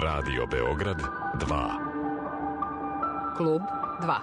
Radio Beograd 2. Klub 2.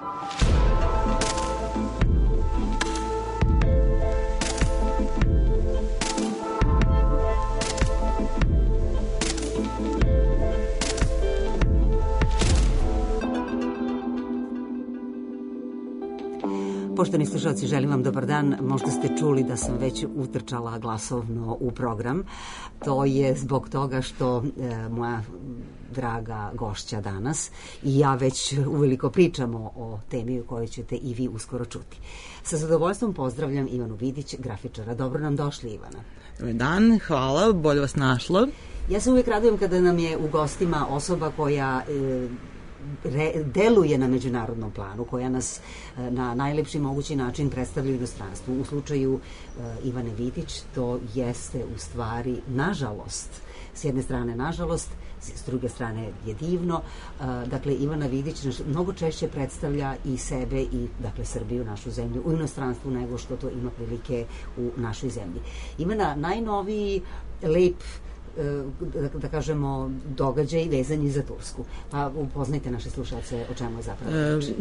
Poštovani slušalci, želim vam dobar dan. Možda ste čuli da sam već utrčala glasovno u program. To je zbog toga što moja draga gošća danas i ja već uveliko pričamo o temi u kojoj ćete i vi uskoro čuti. Sa zadovoljstvom pozdravljam Ivanu Vidić, grafičara. Dobro nam došli, Ivana. Dobar dan, hvala, bolje vas našla. Ja se uvijek radujem kada nam je u gostima osoba koja deluje na međunarodnom planu, koja nas na najlepši mogući način predstavlja u inostranstvu. U slučaju Ivane Vidić to jeste u stvari, nažalost, s jedne strane nažalost, s druge strane je divno. Dakle, Ivana Vidić mnogo češće predstavlja i sebe i, dakle, Srbiju, našu zemlju, u inostranstvu nego što to ima prilike u našoj zemlji. Ivana, najnoviji lep, da kažemo, događaj vezan za Tursku. Pa upoznajte naše slušalce o čemu je zapravo reč.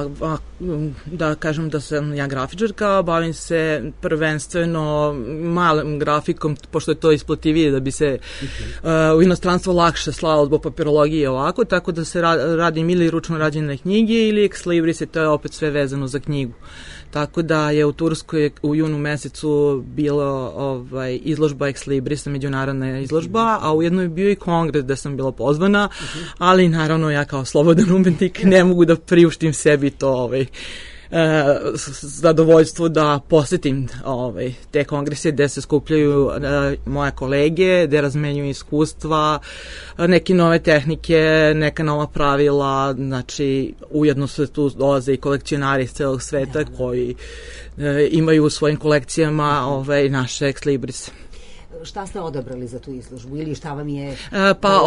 Da kažem da sam ja grafičarka, bavim se prvenstveno malim grafikom, pošto je to isplativije da bi se u inostranstvo lakše slalo zbog papirologije ovako, tako da se radim ili ručno rađene knjige ili ex libris, to je opet sve vezano za knjigu. Tako da je u Turskoj u junu mesecu bilo izložba ex librisa, međunarodna izložba, a ujedno je bio i kongres gde sam bila pozvana, ali naravno ja kao slobodan umetnik ne mogu da priuštim sebi to zadovoljstvo da posetim te kongrese gde se skupljaju moje kolege, gde razmenjuju iskustva, neke nove tehnike, neka nova pravila, znači ujedno se tu dolaze i kolekcionari iz celog sveta koji imaju u svojim kolekcijama naše ex librise. Šta ste odabrali za tu izložbu ili šta vam je... Pa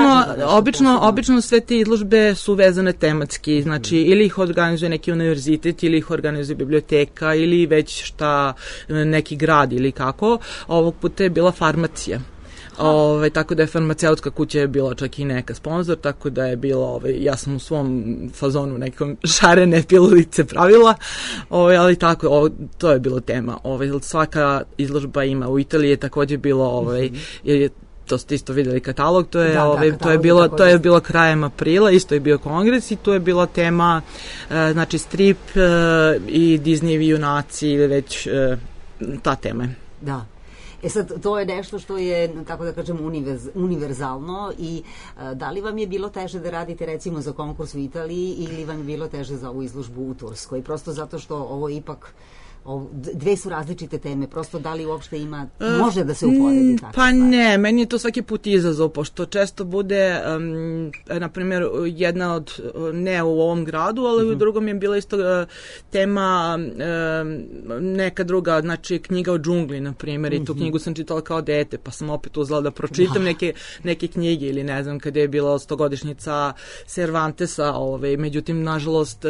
obično sve te izložbe su vezane tematski, znači ili ih organizuje neki univerzitet ili ih organizuje biblioteka ili već šta neki grad ili kako. Ovog puta je bila farmacija. Tako da je farmaceutska kuća je bila čak i neka sponsor, tako da je bilo, ja sam u svom fazonu nekom šarene pilulice pravila, ali tako, to je bilo tema. Svaka izložba ima, u Italiji je takođe bilo, to ste isto videli katalog, to je bilo krajem aprila, isto je bio kongres i tu je bila tema, znači strip i Disneyevi junaci ili već ta tema. Da. Sad, to je nešto što je, kako da kažem, univerzalno i da li vam je bilo teže da radite recimo za konkurs u Italiji ili vam je bilo teže za ovu izložbu u Turskoj? Prosto zato što ovo ipak... Dve su različite teme, prosto da li uopšte ima, može da se uporedi tako? Pa ne, meni je to svaki put izazov, pošto često bude, na primjer, jedna od, ne u ovom gradu, ali u drugom je bila isto tema neka druga, znači knjiga o džungli, na primjer, i tu knjigu sam čitala kao dete, pa sam opet uzela da pročitam neke knjige ili ne znam, kada je bila 100-godišnjica Cervantesa, međutim, nažalost,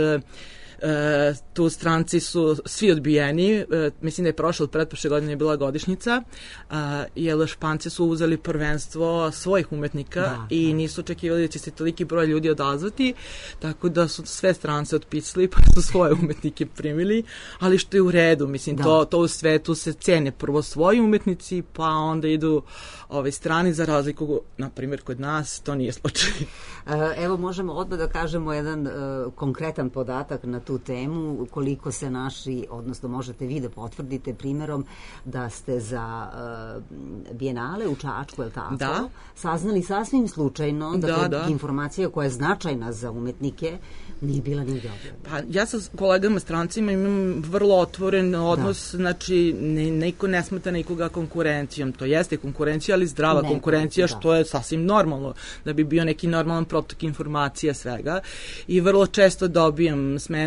tu stranci su svi odbijeni, mislim da je pretprošle godine je bila godišnjica, jer Španci su uzeli prvenstvo svojih umetnika i nisu očekivali da će se toliki broj ljudi odazvati, tako da su sve strance otpisali pa su svoje umetnike primili, ali što je u redu, mislim, to u svetu se cene prvo svoji umetnici, pa onda idu strani, za razliku, na primjer, kod nas to nije slučaj. Evo, možemo odmah da kažemo jedan konkretan podatak na tu temu, koliko se naši, odnosno možete vi da potvrdite primjerom da ste za Bijenale u Čačku, je li tako? Saznali sasvim slučajno da informacija koja je značajna za umetnike nije bila nigde objavljena. Pa ja sa kolegama strancima imam vrlo otvoren odnos, znači niko ne smeta nikoga konkurencijom, to jeste konkurencija, ali zdrava konkurencija, što je sasvim normalno, da bi bio neki normalan protok informacija svega i vrlo često dobijam, smejem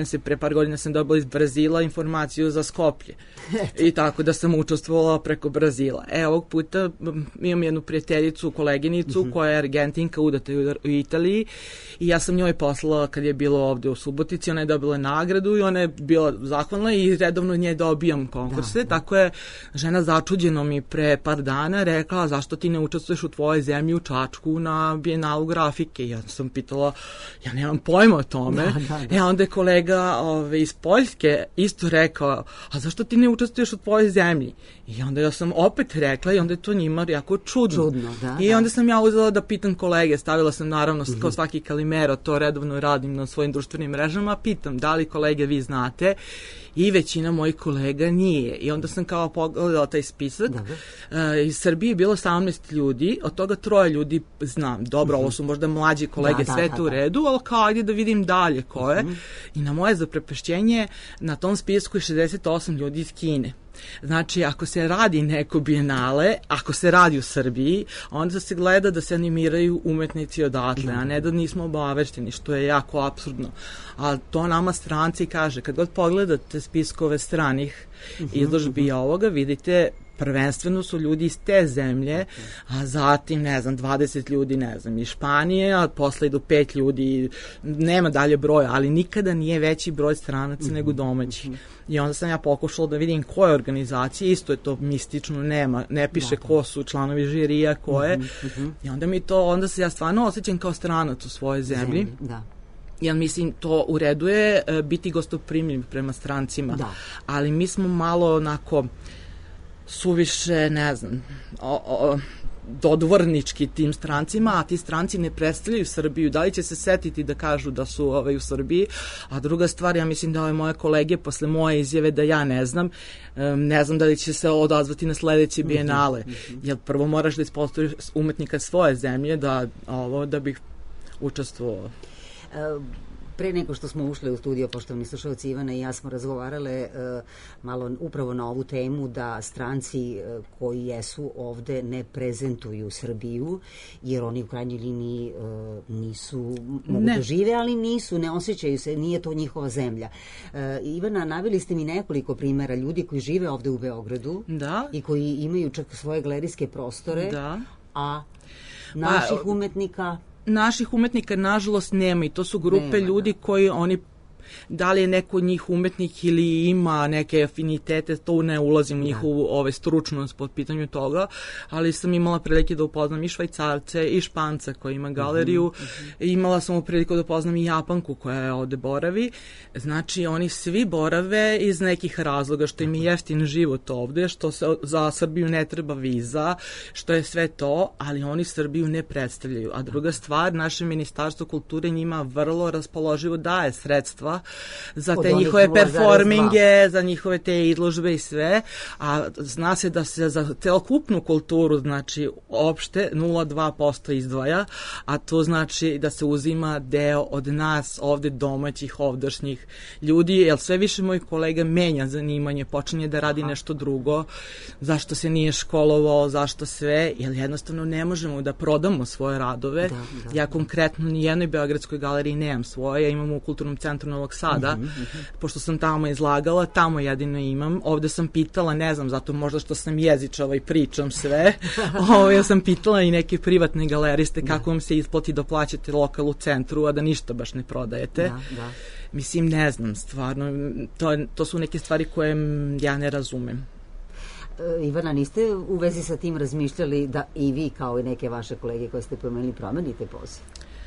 se pre par godina sam dobila iz Brazila informaciju za Skoplje. I tako da sam učestvovala preko Brazila. Ovog puta imam jednu prijateljicu, koleginicu koja je Argentinka, udata u Italiji i ja sam njoj poslala kad je bilo ovde u Subotici, ona je dobila nagradu i ona je bila zahvalna i redovno nje dobijam konkurse, tako je žena začuđeno mi pre par dana rekla zašto ti ne učestvuješ u tvojoj zemlji u Čačku na Bijenalu grafike. Ja sam pitala, ja nemam pojma o tome. Onda je kolega iz Poljske isto rekao, a zašto ti ne učestvuješ u tvojoj zemlji? I onda ja sam opet rekla i onda je to njima jako čudno. I onda sam ja uzela da pitam kolege, stavila sam naravno kao svaki Kalimero, to redovno radim na svojim društvenim mrežama, pitam da li kolege vi znate i većina mojih kolega nije. I onda sam kao pogledala taj spisak. Iz Srbije je bilo 18 ljudi, od toga 3 ljudi znam. Dobro, ovo su možda mlađi kolege, sve to u redu, ali kao ajde da vidim dalje ko je. I na moje zaprepešćenje na tom spisku je 68 ljudi iz Kine. Znači, ako se radi neko bijenale, ako se radi u Srbiji, onda se gleda da se animiraju umetnici odatle, a ne da nismo obavešteni, što je jako apsurdno. A to nama stranci kaže, kad god pogledate spiskove stranih izložbi ovoga, vidite prvenstveno su ljudi iz te zemlje, a zatim, 20 ljudi, iz Španije, a posle idu 5 ljudi, nema dalje broja, ali nikada nije veći broj stranaca nego domaćih. I onda sam ja pokušala da vidim koje organizacije, isto je to mistično, ne piše ko su članovi žirija, ko je, i onda se ja stvarno osjećam kao stranac u svojoj zemlji. Ja mislim, to u redu je biti gostoprimljiv prema strancima, ali mi smo malo onako suviše, dodvornički tim strancima, a ti stranci ne predstavljaju Srbiju. Da li će se setiti da kažu da su u Srbiji? A druga stvar, ja mislim da ove moje kolege posle moje izjave da ja ne znam da li će se odazvati na sledeće bijenale. Jer prvo moraš da ispostaviš umetnika svoje zemlje da bih učestvovao. Pre nego što smo ušli u studio, poštovani slušalci, Ivana i ja smo razgovarale malo upravo na ovu temu da stranci koji jesu ovde ne prezentuju Srbiju, jer oni u krajnjoj liniji nisu, mogu da žive, ali ne osjećaju se, nije to njihova zemlja. Ivana, naveli ste mi nekoliko primera ljudi koji žive ovde u Beogradu i koji imaju čak svoje galerijske prostore, a naših umetnika nažalost nema i to su grupe ljudi koji da li je neko od njih umetnik ili ima neke afinitete, to ne ulazim u njihovu stručnost pod pitanju toga, ali sam imala prilike da upoznam i Švajcarce i Španca koji ima galeriju, imala sam priliku da upoznam i Japanku koja je ovde boravi, znači oni svi borave iz nekih razloga, što im je jeftin život ovde, što se za Srbiju ne treba viza, što je sve to, ali oni Srbiju ne predstavljaju. A druga stvar, naše Ministarstvo kulture njima vrlo raspoloživo daje sredstva za te njihove performinge, za njihove te izložbe i sve, a zna se da se za celokupnu kulturu, znači opšte 0,2% izdvaja, a to znači da se uzima deo od nas ovde domaćih, ovdašnjih ljudi, jer sve više mojih kolega menja zanimanje, počinje da radi nešto drugo, zašto se nije školovao, zašto sve, jer jednostavno ne možemo da prodamo svoje radove. Ja konkretno ni jednoj beogradskoj galeriji nemam svoje, ja imam u Kulturnom centru Novog Sada, pošto sam tamo izlagala, tamo jedino imam. Ovde sam pitala, ne znam, zato možda što sam jezičava i pričam sve, ja sam pitala i neke privatne galeriste kako vam se isplati da plaćate lokal u centru, a da ništa baš ne prodajete. Mislim, ne znam, stvarno, to su neke stvari koje ja ne razumem. Ivana, niste u vezi sa tim razmišljali da i vi, kao i neke vaše kolege koje ste promenite poziv?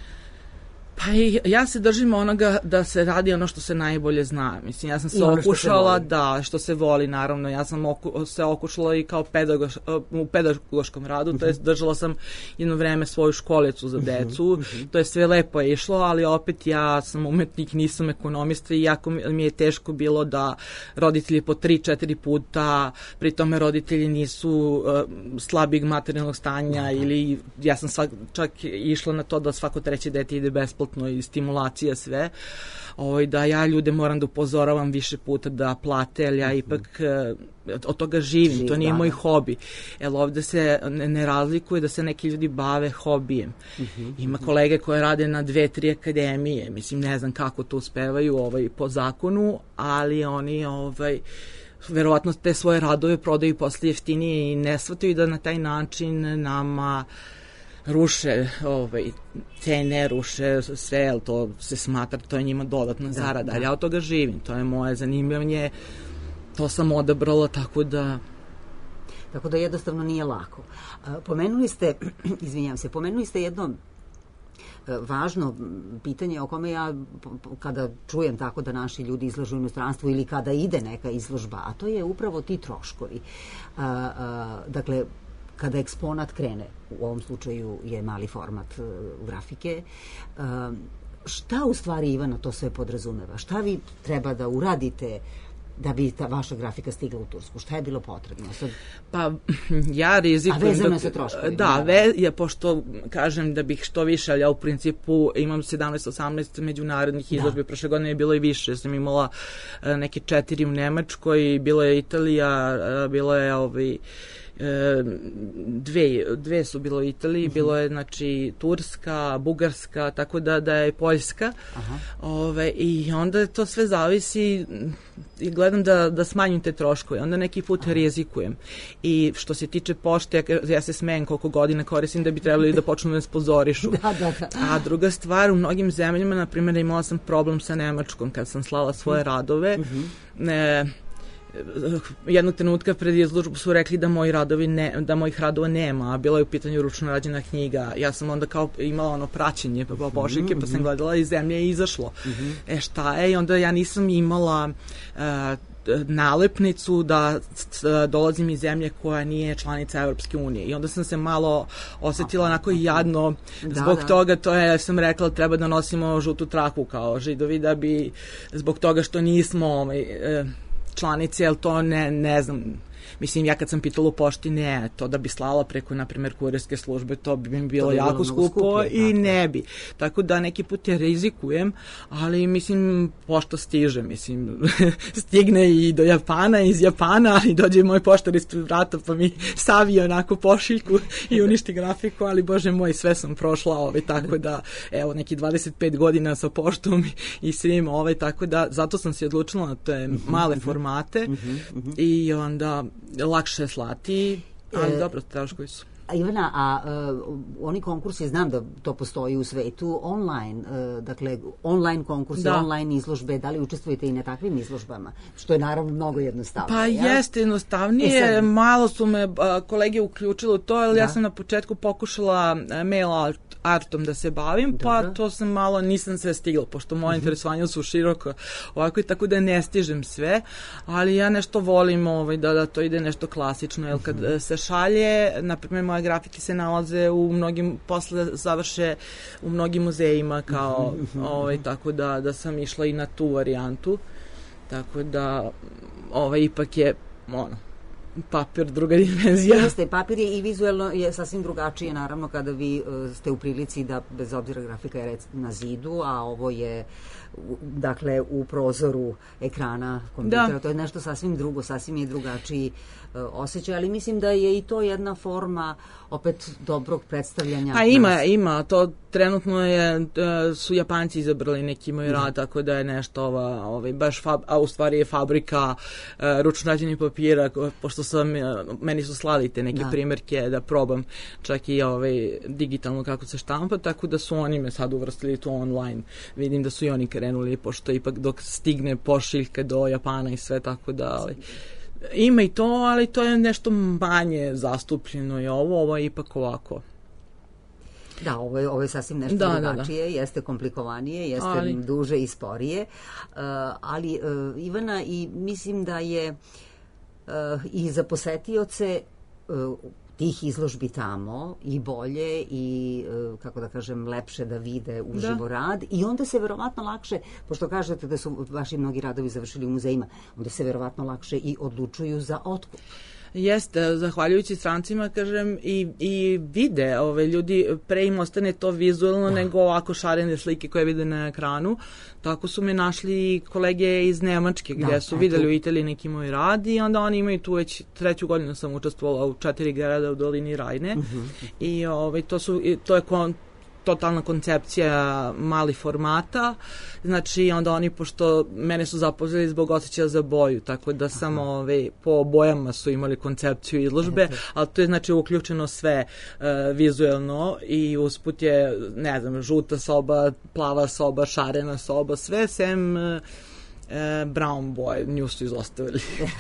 Pa ja se držim onoga da se radi ono što se najbolje zna. Mislim, ja sam se okušala, što se voli, naravno. Ja sam se okušala i kao u pedagoškom radu, to je držala sam jedno vreme svoju školicu za decu, to je sve lepo išlo, ali opet ja sam umetnik, nisam ekonomista i jako mi je teško bilo da roditelji po 3-4 puta, pri tome roditelji nisu slabijeg materijalnog stanja ili ja sam čak išla na to da svako treće dete ide besplatno besplatno i stimulacija sve, da ja ljude moram da upozoravam više puta da plate, ali ja ipak od toga živim, to nije moj hobi. Jer ovde se ne razlikuje da se neki ljudi bave hobijem. Ima kolege koje rade na 2-3 akademije, mislim, ne znam kako to uspevaju po zakonu, ali oni verovatno te svoje radove prodaju posle jeftinije i ne shvataju da na taj način nama ruše cene, ruše sve, jer to se smatra, to je njima dodatna zarada, ali ja od toga živim, to je moje zanimljanje, to sam odabrala, tako da jednostavno nije lako. Pomenuli ste jedno važno pitanje o kome ja, kada čujem tako da naši ljudi izlažu u inostranstvu ili kada ide neka izložba, a to je upravo ti troškovi. Dakle, kada eksponat krene, u ovom slučaju je mali format grafike, šta u stvari, Ivana, to sve podrazumeva? Šta vi treba da uradite da bi ta vaša grafika stigla u Tursku? Šta je bilo potrebno? Pa ja rizikujem... A vezano je sa troškovima. Da, pošto kažem da bih što više, ali ja u principu imam 17-18 međunarodnih izložbi, prošle godine je bilo i više. Sam imala neke 4 u Nemačkoj, bilo je Italija, bilo je dve su bilo u Italiji, bilo je znači Turska, Bugarska, tako da je Poljska. I onda to sve zavisi i gledam da smanjim te troškove, onda neki put rizikujem. I što se tiče pošte, ja se smejem koliko godina koristim da bi trebali da počnu da sponzorišu. A druga stvar, u mnogim zemljama, na primjer, imala sam problem sa Nemačkom kad sam slala svoje radove. Jednog trenutka pred izložbu su rekli da mojih radova nema, a bila je u pitanju ručno rađena knjiga. Ja sam onda kao imala praćenje pošiljke, pa sam gledala iz zemlje i izašlo. Šta je? I onda ja nisam imala nalepnicu da dolazim iz zemlje koja nije članica Evropske unije. I onda sam se malo osetila onako jadno zbog toga, sam rekla treba da nosimo žutu traku kao Židovi, da bi zbog toga što nismo članice, ali to ne znam. Mislim, ja kad sam pitala u pošti, to da bi slala preko, na primjer, kurirske službe, to bi mi bilo jako skupo i ne bi. Tako da neki put rizikujem, ali mislim, pošta stiže, mislim, stigne i do Japana, iz Japana, ali dođe moj poštar ispred vrata, pa mi savije onako pošiljku i uništi grafiku, ali bože moj, sve sam prošla, tako da, evo, neki 25 godina sa poštom i svim, tako da, zato sam se odlučila na te male formate i onda lakše slati, ali dobro, troškovi su. Ivana, a oni konkursi, znam da to postoji u svetu, online, dakle, online konkursi, online izložbe, da li učestvujete i na takvim izložbama? Što je naravno mnogo jednostavnije. Pa jeste jednostavnije, malo su me kolege uključile u to, ali ja sam na početku pokušala mail artom da se bavim, pa to sam malo, nisam sve stigla, pošto moje interesovanja su široko ovako i tako da ne stižem sve, ali ja nešto volim da to ide nešto klasično, jer kad se šalje, na primjer, moje grafike se nalaze u mnogim, posle završe u mnogim muzejima, kao, tako da sam išla i na tu varijantu, tako da ipak je, papir druga dimenzija. Jeste, papir je i vizuelno je sasvim drugačije, naravno, kada vi ste u prilici da, bez obzira grafika je na zidu, a ovo je dakle u prozoru ekrana kompjutera, to je nešto sasvim drugo, sasvim je drugačiji osjećaj, ali mislim da je i to jedna forma opet dobrog predstavljanja. A ima, to trenutno su Japanci izabrali neki moj rad, tako da je nešto baš, a u stvari je fabrika ručno rađenih papira, pošto meni su slali te neke primjerke da probam čak i digitalno kako se štampa, tako da su oni me sad uvrstili to online. Vidim da su i oni krenuli, pošto ipak dok stigne pošiljka do Japana i sve, tako da ima i to, ali to je nešto manje zastupljeno i ovo je ipak ovako. Da, ovo je sasvim nešto drugačije, jeste komplikovanije, jeste duže i sporije, ali Ivana, i mislim da je i za posetioce tih izložbi tamo i bolje i, kako da kažem, lepše da vide uživo rad i onda se verovatno lakše, pošto kažete da su vaši mnogi radovi završili u muzejima, onda se verovatno lakše i odlučuju za otkup. Jeste, zahvaljujući strancima, kažem, i vide, ljudi, pre im ostane to vizualno nego ovako šarene slike koje vide na ekranu. Tako su me našli kolege iz Nemačke, gdje su videli u Italiji neki moj rad i onda oni imaju tu već 3. godinu sam učestvovala u 4 grada u dolini Rajne i to je totalna koncepcija malih formata, znači onda oni, pošto mene su zaposlili zbog osjećaja za boju, tako da samo po bojama su imali koncepciju izložbe, ali to je znači uključeno sve vizuelno i usput je, ne znam, žuta soba, plava soba, šarena soba, sve sem brown boje, nju su izostavili.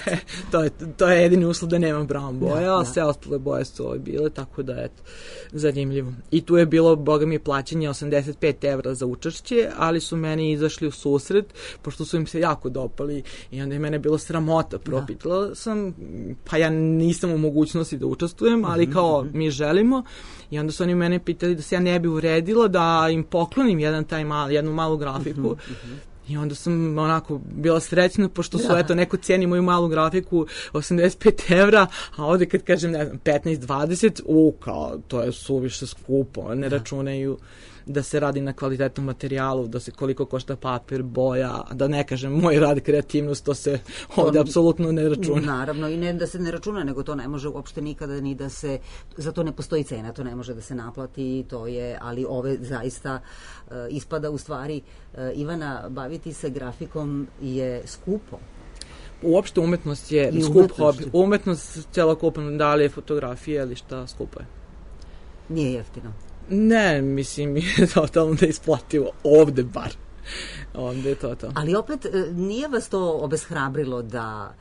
to je jedini uslov da nema brown boje, a sve ostale boje su bile, tako da eto, zanimljivo. I tu je bilo, boga mi, plaćanje 85 evra za učešće, ali su meni izašli u susret, pošto su im se jako dopali i onda je mene bilo sramota, propitala sam, pa ja nisam u mogućnosti da učestvujem, ali kao mi želimo, i onda su oni mene pitali da se ja ne bi uredila, da im poklonim jednu malu grafiku. I onda sam onako bila srećna, pošto su, eto, neko cijeni moju malu grafiku 85 evra, a ovde kad kažem, ne znam, 15-20, kao, to je suviše skupo, ne računaju da se radi na kvalitetnom materijalu, da se koliko košta papir, boja, da ne kažem moj rad, kreativnost, to se ovde apsolutno ne računa. Naravno, i ne da se ne računa, nego to ne može uopšte nikada ni da se, za to ne postoji cena, to ne može da se naplati, to je, ali ove zaista ispada u stvari, Ivana, baviti se grafikom je skupo. Uopšte umetnost je skup hobi. Umetnost celokupno, da li je fotografija ili šta, skupo je. Nije jeftino. Ne, mislim, je totalno neisplativo. Ovde bar. Ovde je to. Ali opet, nije vas to obeshrabrilo da,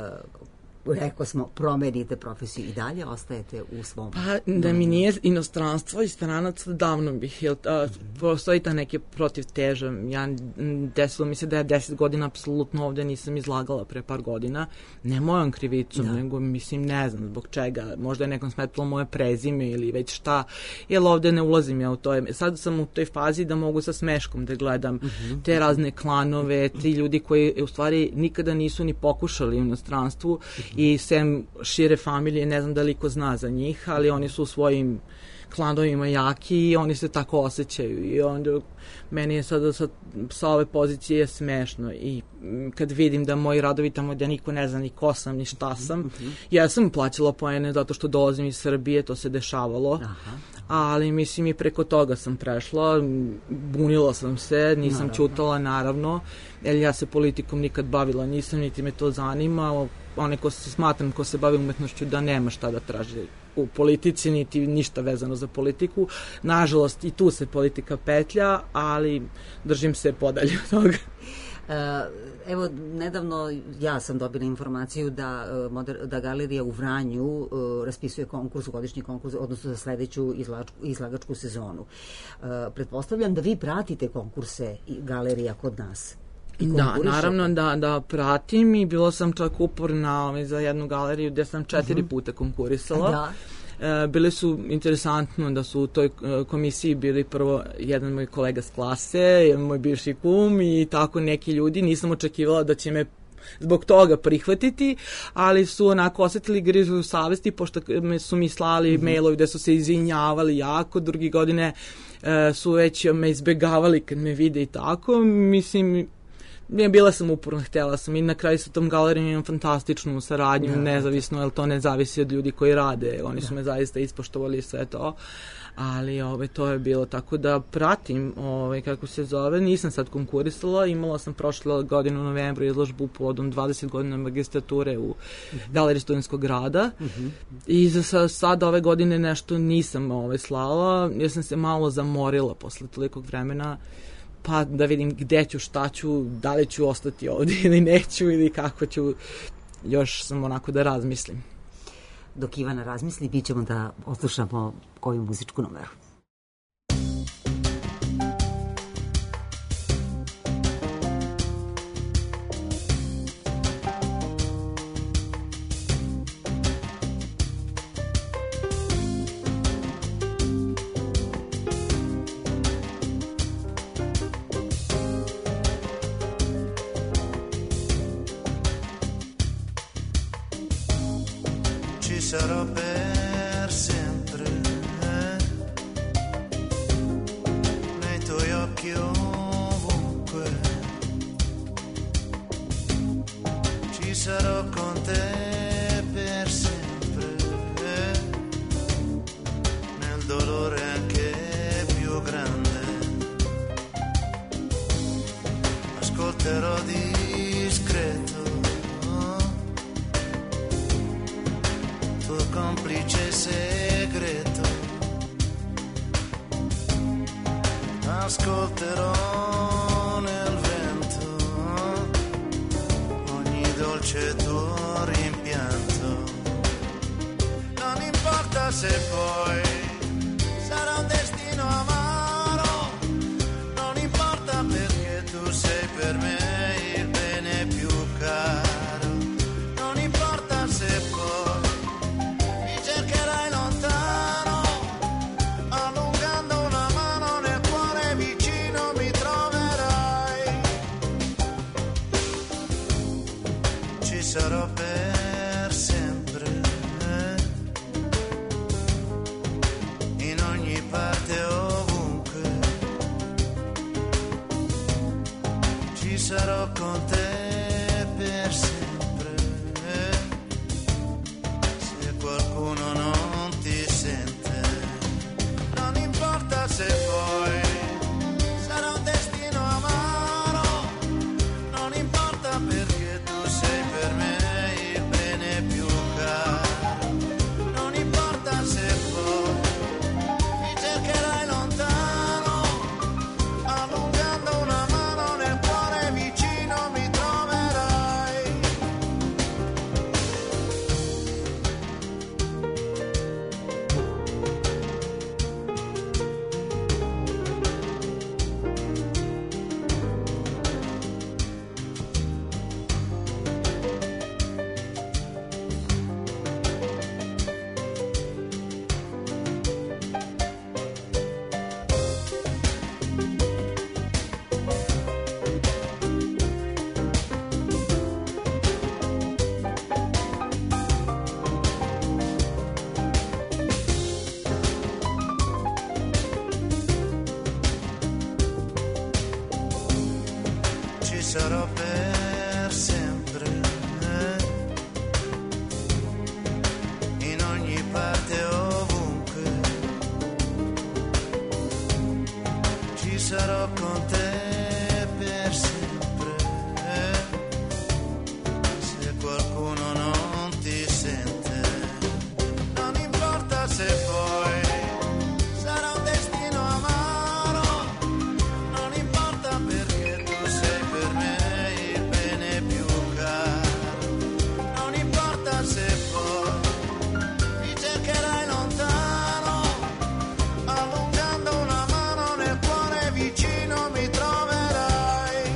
rekao smo, promenite profesiju i dalje ostajete u svom... Pa, da mi nije inostranstvo i stranaca, davno bih, jer postoji ta neke protivteža. Desilo mi se da ja 10 godina apsolutno ovde nisam izlagala pre par godina, ne mojom krivicom, nego, mislim, ne znam zbog čega, možda je nekom smetilo moje prezime ili već šta, jer ovde ne ulazim ja u to. Sad sam u toj fazi da mogu sa smeškom da gledam te razne klanove, ti ljudi koji u stvari nikada nisu ni pokušali u inostranstvu i sem šire familije, ne znam da li ko zna za njih, ali oni su u svojim klanovima jaki i oni se tako osjećaju i onda meni je sada sa ove pozicije smešno i kad vidim da moji radovi tamo gde niko ne zna ni ko sam, ni šta sam, ja sam plaćala poene zato što dolazim iz Srbije, to se dešavalo, ali mislim i preko toga sam prešla, bunila sam se, nisam ćutala naravno, jer ja se politikom nikad bavila nisam, niti me to zanima, one ko se bavi umetnošću da nema šta da traži u politici, niti ništa vezano za politiku. Nažalost, i tu se politika petlja, ali držim se podalje od toga. Evo, nedavno ja sam dobila informaciju da galerija u Vranju raspisuje godišnji konkurs, odnosno za sledeću izlagačku sezonu. Pretpostavljam da vi pratite konkurse galerija kod nas. Da, naravno da pratim i bilo sam čak uporna za jednu galeriju gde sam 4 puta konkurisala. Bili su interesantno da su u toj komisiji bili prvo jedan moj kolega s klase, jedan moj bivši kum i tako neki ljudi. Nisam očekivala da će me zbog toga prihvatiti, ali su onako osetili grižu savesti, pošto su mi slali mailovi gde su se izvinjavali jako, drugi godine su već me izbegavali kad me vide i tako. Mislim, bila sam uporna, htjela sam i na kraju sa tom galerijom imam fantastičnu saradnju, nezavisno, jer to ne zavisi od ljudi koji rade, oni su me zaista ispoštovali sve to, ali to je bilo tako da pratim, kako se zove, nisam sad konkurisala, imala sam prošle godine u novembru izložbu povodom 20 godina magistrature u Galeriji Studentskog grada i za sad ove godine nešto nisam slala, jer sam se malo zamorila posle tolikog vremena, pa da vidim gde ću, šta ću, da li ću ostati ovdje ili neću ili kako ću, još sam onako da razmislim. Dok Ivana razmisli, mi ćemo da oslušamo koju muzičku numeru. ci sarò per sempre, nei tuoi occhi ovunque, ci sarò con te per sempre, nel dolore anche più grande, ascolterò discreto tuo complice segreto, ascolterò nel vento ogni dolce tuo rimpianto, non importa se poi sarà un destino amaro, non importa perché tu sei per me il bene più caro, non importa se poi cercherai lontano, allungando una mano nel cuore vicino mi troverai, ci sarò per sempre, in ogni parte ovunque, ci sarò con te per sempre. Qualcuno non ti sente, non importa se poi sarà un destino amaro, non importa perché tu sei per me il bene più caro, non importa se poi mi cercherai lontano, allungando una mano nel cuore vicino mi troverai. Ci sarò per sempre, in ogni parte ovunque, ci sarò con te per sempre, se qualcuno non ti sente, non importa se poi sarà un destino amaro, non importa perché tu sei per me il bene più caro, non importa se poi mi cercherai lontano, allungando una mano nel cuore vicino mi troverai.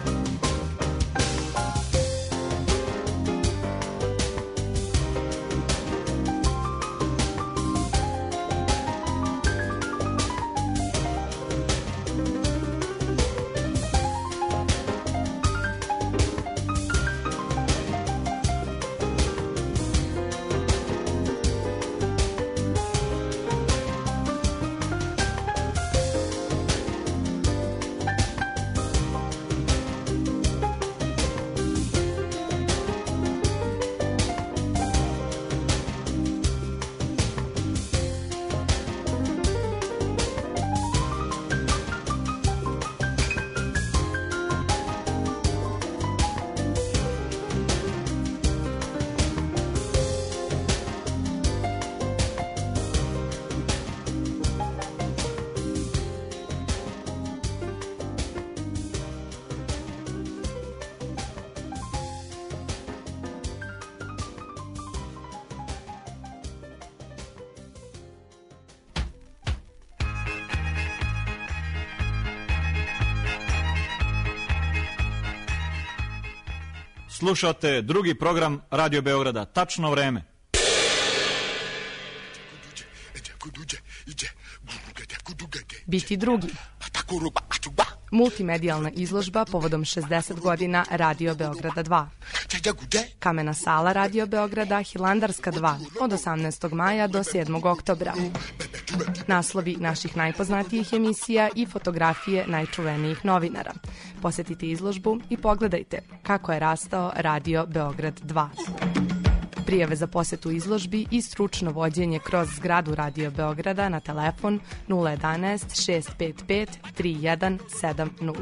Slušate drugi program Radio Beograda. Tačno vreme. Biti drugi. Multimedijalna izložba povodom 60 godina Radio Beograda 2. Kamena sala Radio Beograda Hilandarska 2 od 18. maja do 7. oktobra. Naslovi naših najpoznatijih emisija i fotografije najčuvenijih novinara. Posetite izložbu i pogledajte kako je rastao Radio Beograd 2. Prijave za posetu izložbi i stručno vođenje kroz zgradu Radio Beograda na telefon 011 655 3170.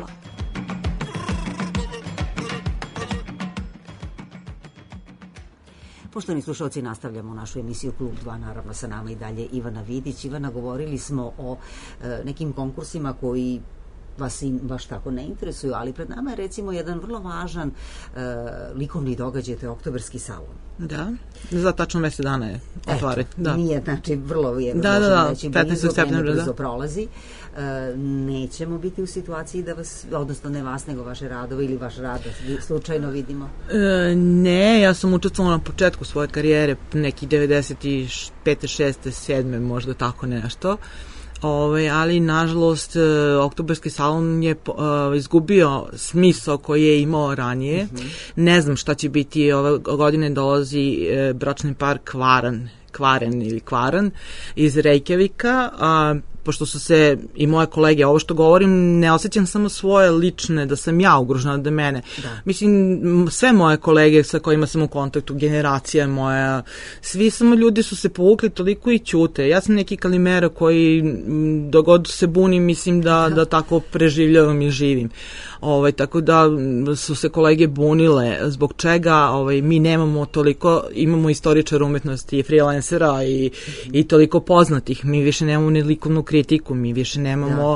Poštovani slušalci, nastavljamo našu emisiju Klub 2, naravno sa nama i dalje Ivana Vidić. Ivana, govorili smo o nekim konkursima koji vas baš tako ne interesuju, ali pred nama je recimo jedan vrlo važan likovni događaj, to je Oktobarski salon. Da, za tačno mesec dana je otvoren. Da. Nije, znači, vrlo je, reći, 15. septembra, brzo prolazi. Nećemo biti u situaciji da vas, odnosno ne vas, nego vaše radove ili vaš rad slučajno vidimo? Ne, ja sam učestvovala na početku svoje karijere, neki 95. 6. 7. možda tako nešto. Ali nažalost Oktobarski salon je izgubio smisao koji je imao ranije. Ne znam šta će biti, ove godine dolazi bračni par Kvaren iz Reykjavika, pošto su se i moje kolege, ovo što govorim, ne osjećam samo svoje lične, da sam ja ugrožena, da mene. Da. Mislim, sve moje kolege sa kojima sam u kontaktu, generacija moja, svi samo ljudi su se povukli toliko i ćute. Ja sam neki Kalimera koji, dogod se bunim, mislim da tako preživljavam i živim. Tako da su se kolege bunile zbog čega mi nemamo toliko, imamo istoričara umetnosti i freelancera i toliko poznatih. Mi više nemamo ni likovnu kritiku, mi više nemamo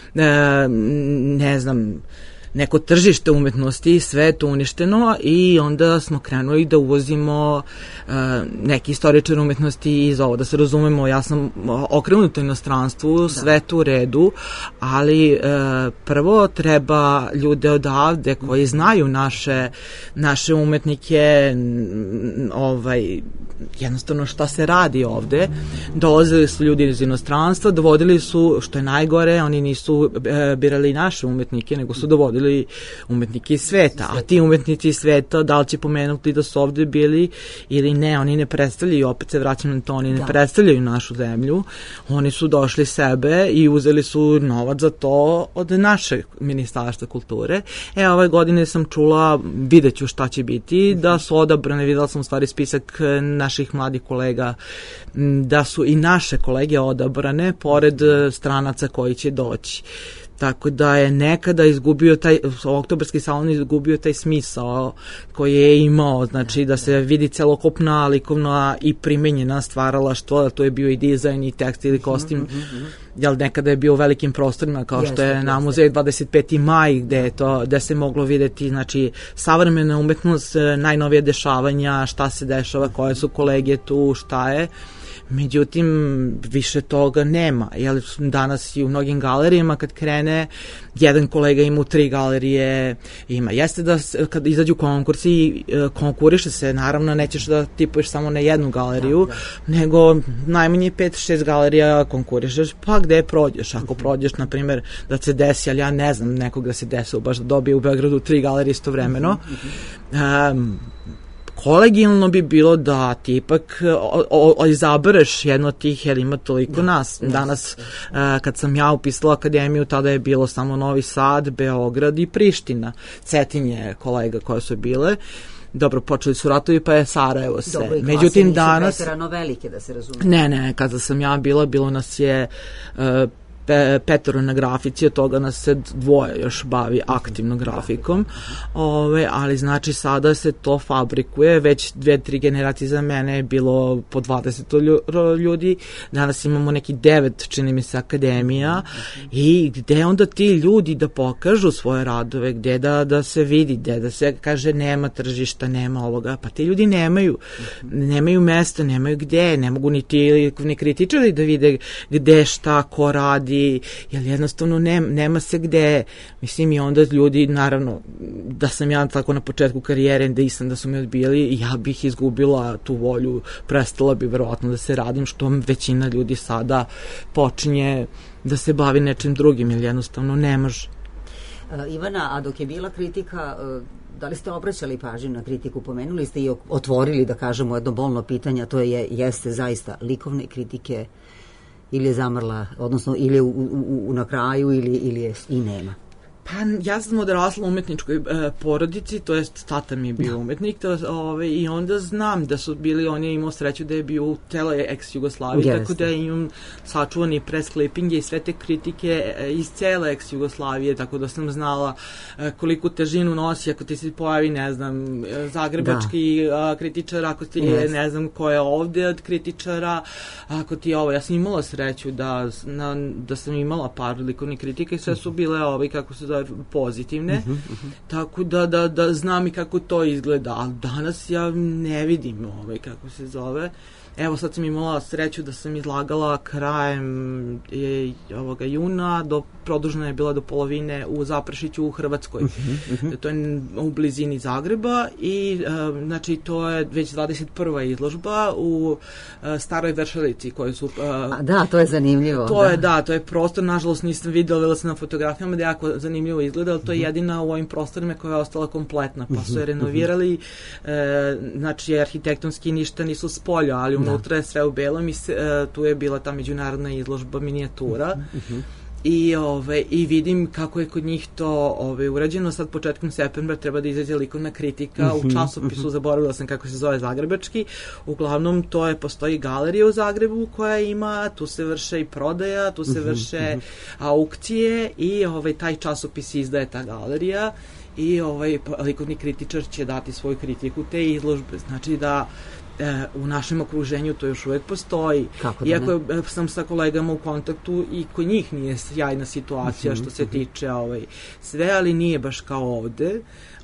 ne znam, neko tržište umetnosti, sve je to uništeno i onda smo krenuli da uvozimo neki istoričar umetnosti iz ovo. Da se razumemo, ja sam okrenuta inostranstvu, sve to u redu, ali prvo treba ljude odavde koji znaju naše umetnike, jednostavno šta se radi ovde. Dolazili su ljudi iz inostranstva, dovodili su, što je najgore, oni nisu birali naše umetnike, nego su dovodili umetnike iz sveta, a ti umetnici iz sveta, da li će pomenuti da su ovde bili ili ne, oni ne predstavljaju, opet se vraćam na to, oni ne predstavljaju našu zemlju, oni su došli sebe i uzeli su novac za to od našeg ministarstva kulture. Ove godine sam čula, vidjet ću šta će biti, da su odabrane, videla sam u stvari spisak naših mladih kolega, da su i naše kolege odabrane, pored stranaca koji će doći. Tako da je nekada izgubio Oktobarski salon izgubio taj smisao koji je imao, znači da se vidi celokupna likovna i primenjena stvaralaštvo, to je bio i dizajn i tekstil i kostim, jer nekada je bio u velikim prostorima kao što je na muzeju 25. maj gde se moglo videti, znači, savremena umetnost, najnovije dešavanja, šta se dešava, koje su kolege tu, šta je. Međutim, više toga nema, jer danas i u mnogim galerijama kad krene, jedan kolega ima u 3 galerije, ima. Jeste da kad izađu konkursi, konkuriše se, naravno nećeš da tipuješ samo na jednu galeriju, nego najmanje 5-6 galerija konkurišeš, pa gde prođeš? Ako prođeš, na primjer, da se desi, ali ja ne znam nekog da se desilo, baš da dobije u Beogradu 3 galerije istovremeno, kolegijalno bi bilo da ti ipak izabereš jedno od tih, jer ima toliko nas. Danas, kad sam ja upisala akademiju, tada je bilo samo Novi Sad, Beograd i Priština. Cetinje kolega koje su bile. Dobro, počeli su ratovi, pa je Sarajevo sve. Dobro, i međutim, nisu danas preterano velike, da se razume. Ne, kada sam ja bilo nas je 5 na grafici, od toga nas se 2 još bavi aktivno grafikom, ali znači sada se to fabrikuje, već 2-3 generacije za mene je bilo po 20 ljudi, danas imamo neki 9, čini mi se, akademija, i gde onda ti ljudi da pokažu svoje radove, gde da se vidi, gde da se kaže nema tržišta, nema ovoga, pa ti ljudi nemaju mesta, nemaju gde, ne mogu ni kritičari da vide gde, šta, ko radi, ili, jer jednostavno nema se gde, mislim, i onda ljudi, naravno, da sam ja tako na početku karijere, da su me odbijali, ja bih izgubila tu volju, prestala bi verovatno da se radim, što većina ljudi sada počinje da se bavi nečim drugim, jer jednostavno ne može. Ivana, a dok je bila kritika, da li ste obraćali pažnju na kritiku? Pomenuli ste i otvorili, da kažemo, jedno bolno pitanje, a to jeste zaista likovne kritike, ili je zamrla, odnosno ili je na kraju ili je i nema? Pa ja sam odrasla u umetničkoj porodici, to jest tata mi je bio umetnik, i onda znam da su bili, on je imao sreću da je bio u celoj ex-Jugoslaviji, tako da imam sačuvani press clippinge i sve te kritike iz cele ex-Jugoslavije, tako da sam znala koliku težinu nosi ako ti se pojavi, ne znam, zagrebački kritičar, ako ti je, ne znam, ko je ovde od kritičara, ako ti je ovo. Ja sam imala sreću da sam imala par likovnih kritika i sve su bile kako se pozitivne, tako da znam i kako to izgleda, ali danas ja ne vidim kako se zove. Evo sad sam imala sreću da sam izlagala krajem juna, produžena je bila do polovine u Zaprešiću u Hrvatskoj. To je u blizini Zagreba i znači to je već 21. izložba u Staroj Vršalici koje su... Da, to je zanimljivo. To je prostor, nažalost nisam videla sam na fotografijama da jako zanimljivo izgleda, ali to je jedina u ovim prostorima koja je ostala kompletna, pa su je renovirali, znači arhitektonski ništa nisu s polja, ali unutra je sve u belom i tu je bila ta međunarodna izložba minijatura i vidim kako je kod njih to urađeno. Sad početkom septembra treba da izađe likovna kritika u časopisu, zaboravila sam kako se zove zagrebački, uglavnom postoji galerija u Zagrebu koja ima, tu se vrše i prodaja, tu se vrše aukcije i taj časopis izdaje ta galerija i likovni kritičar će dati svoju kritiku te izložbe, znači da u našem okruženju to još uvek postoji. Iako sam sa kolegama u kontaktu i kod njih nije sjajna situacija što se tiče sve, ali nije baš kao ovde,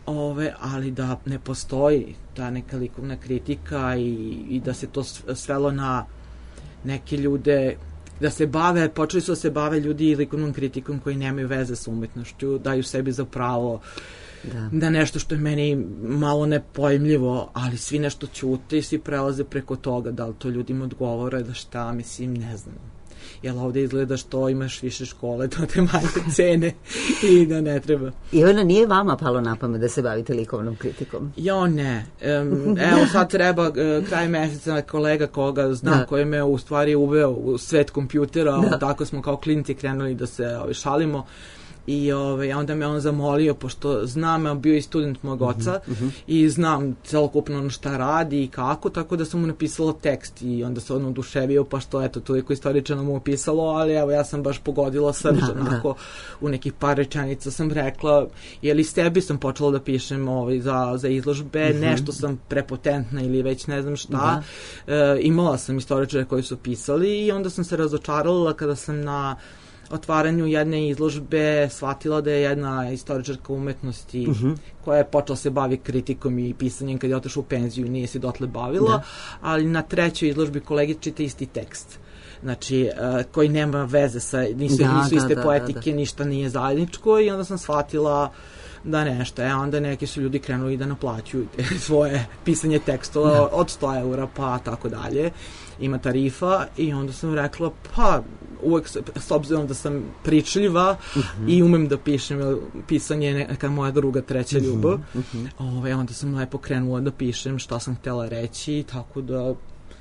ali da ne postoji ta neka likovna kritika i da se to svelo na neke ljude da se bave, počeli su da se bave ljudi likovnom kritikom koji nemaju veze sa umetnošću, daju sebi za pravo da nešto što je meni malo nepojmljivo, ali svi nešto ćute i svi prelaze preko toga, da li to ljudima odgovore, da šta, mislim, ne znam. Jel ovde izgleda što imaš više škole, da te manje cene i da ne treba. Ivana, nije vama palo na pamet da se bavite likovnom kritikom? Jo, ne. Evo sad treba kraj meseca kolega koga znam, koji me u stvari uveo u svet kompjutera, tako smo kao klinci krenuli da se šalimo. I onda me on zamolio, pošto znam, bio i student mog oca i znam celokupno šta radi i kako, tako da sam mu napisala tekst i onda se on oduševio, pa što eto, toliko istoričano mu opisalo, ali evo ja sam baš pogodila srž, onako u nekih par rečenica sam rekla, jer iz tebi sam počela da pišem za izložbe, nešto sam prepotentna ili već ne znam šta, imala sam istoričare koji su pisali i onda sam se razočarala kada sam na otvaranju jedne izložbe shvatila da je jedna istoričarka umetnosti koja je počela se bavi kritikom i pisanjem kad je otišla u penziju i nije se dotle bavila, ali na trećoj izložbi kolegi čita isti tekst. Znači, koji nema veze sa, nisu iste poetike, ništa nije zajedničko i onda sam shvatila da nešto, onda neki su ljudi krenuli da naplaćuju svoje pisanje tekstova od 100 eura pa tako dalje, ima tarifa i onda sam rekla pa uvek s obzirom da sam pričljiva i umem da pišem, pisanje je neka moja druga, treća ljubav, onda sam lepo krenula da pišem šta sam htjela reći i tako da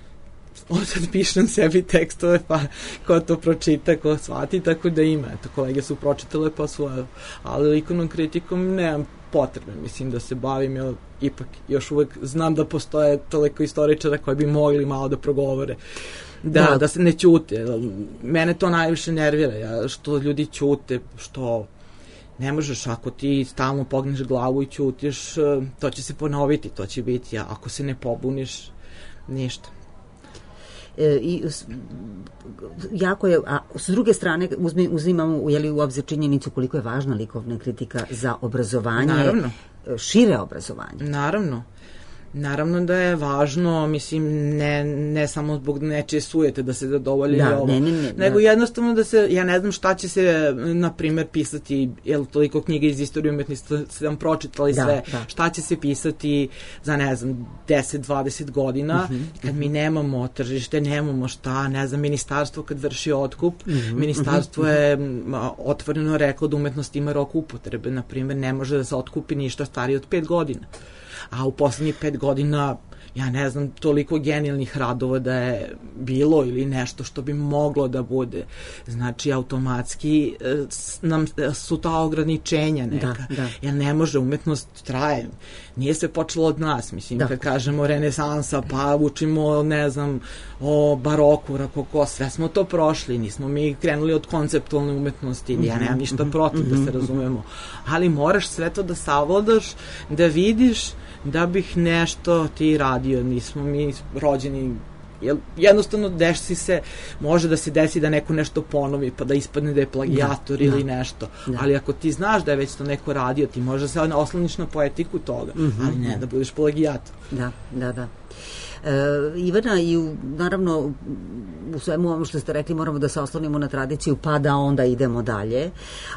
sad pišem sebi tekstove, pa ko to pročita, ko shvati, tako da ima. Eto, kolege su pročitale, pa su, ali likovnom kritikom nemam potrebe, mislim da se bavim, jer ipak još uvek znam da postoje toliko istoričara koji bi mogli malo da progovore. Da se ne ćute. Mene to najviše nervira, što ljudi ćute, što ne možeš, ako ti stalno pogneš glavu i ćutiš, to će se ponoviti, to će biti, a ako se ne pobuniš, ništa. I jako je, a s druge strane uzimamo u obzir činjenicu koliko je važna likovna kritika za obrazovanje, šire obrazovanje. Naravno. Naravno da je važno, mislim, ne samo zbog nečije sujete da se zadovolji ovo, nego jednostavno da se, ja ne znam šta će se, na primer, pisati, jel toliko knjiga iz istorije umetnosti sam pročitali sve, šta će se pisati za, ne znam, 10-20 godina, kad mi nemamo tržište, nemamo šta, ne znam, ministarstvo kad vrši otkup, ministarstvo je otvoreno reklo da umetnost ima rok upotrebe, na primer, ne može da se otkupi ništa starije od 5 godina. A u poslednjih 5 godina, ja ne znam, toliko genijalnih radova da je bilo ili nešto što bi moglo da bude. Znači, automatski nam su ta ograničenja neka. Jer ne može, umetnost traje. Nije sve počelo od nas, mislim, kad kažemo renesansa, pa učimo, ne znam, o baroku, rokoko, sve smo to prošli, nismo mi krenuli od konceptualne umetnosti, ja nemam ništa protiv da se razumemo, ali moraš sve to da savladaš, da vidiš, da bih nešto ti radio, nismo mi rođeni, jednostavno desi se, može da se desi da neko nešto ponovi pa da ispadne da je plagijator ili nešto, ali ako ti znaš da je već to neko radio, ti možda se osloniš na poetiku toga, ali ne da budeš plagijator. Da. Ivana, i naravno u svemu ovom što ste rekli moramo da se oslonimo na tradiciju pa da onda idemo dalje.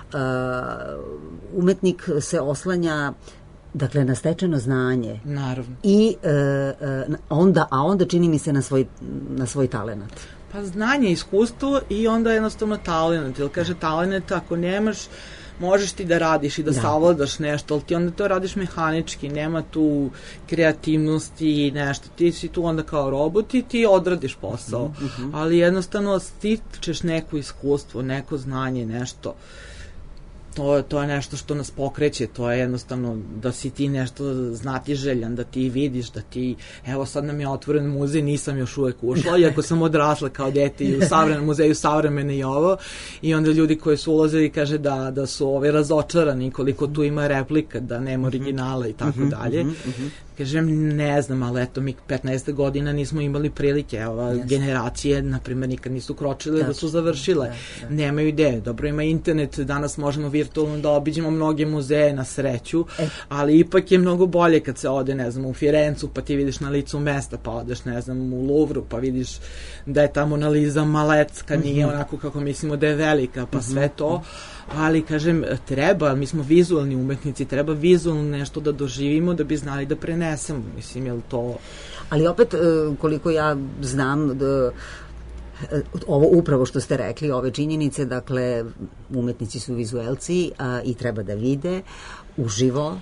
Umetnik se oslanja dakle na stečeno znanje. Naravno. I onda čini mi se na svoj talenat. Pa znanje, iskustvo i onda jednostavno talenat. Jer kaže talenat ako nemaš, možeš ti da radiš i da savladaš nešto, ali ti onda to radiš mehanički, nema tu kreativnosti i nešto. Ti si tu onda kao robot i ti odradiš posao. Ali jednostavno stičeš neko iskustvo, neko znanje, nešto. To je nešto što nas pokreće, to je jednostavno da si ti nešto znatiželjan, da ti vidiš, da ti, evo sad nam je otvoren muzej, nisam još uvek ušla, iako sam odrasla kao dete i u muzeju savremene i ovo, i onda ljudi koji su ulazili kaže da su razočarani koliko tu ima replika, da nema originala i tako dalje. Kažem, ne znam, ali eto, mi 15 godina nismo imali prilike, evo, generacije, na primjer, nikad nisu kročile da su završile, nemaju ideje, dobro ima internet, danas možemo virtualno da obiđemo mnoge muzeje na sreću, ali ipak je mnogo bolje kad se ode, ne znam, u Firencu, pa ti vidiš na licu mesta, pa odeš, ne znam, u Louvru, pa vidiš da je ta Mona Lisa malecka, nije onako kako mislimo da je velika, pa sve to, ali kažem, treba, mi smo vizualni umetnici, treba vizualno nešto da doživimo da bi znali da prenesemo, mislim, je li to... Ali opet, koliko ja znam, ovo upravo što ste rekli, ove činjenice, dakle, umetnici su vizuelci i treba da vide uživo.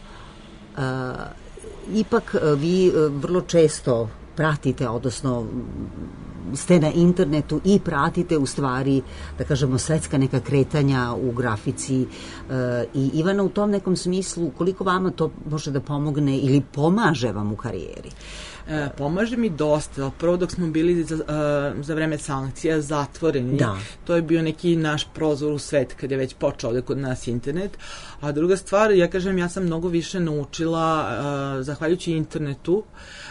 Ipak vi vrlo često pratite, odnosno ste na internetu i pratite u stvari, da kažemo, svetska neka kretanja u grafici i Ivana, u tom nekom smislu, koliko vama to može da pomogne ili pomaže vam u karijeri? Pomaže mi dosta. Prvo dok smo bili za vreme sankcija zatvoreni, to je bio neki naš prozor u svet kad je već počeo ovde kod nas internet. A druga stvar, ja kažem, ja sam mnogo više naučila zahvaljujući internetu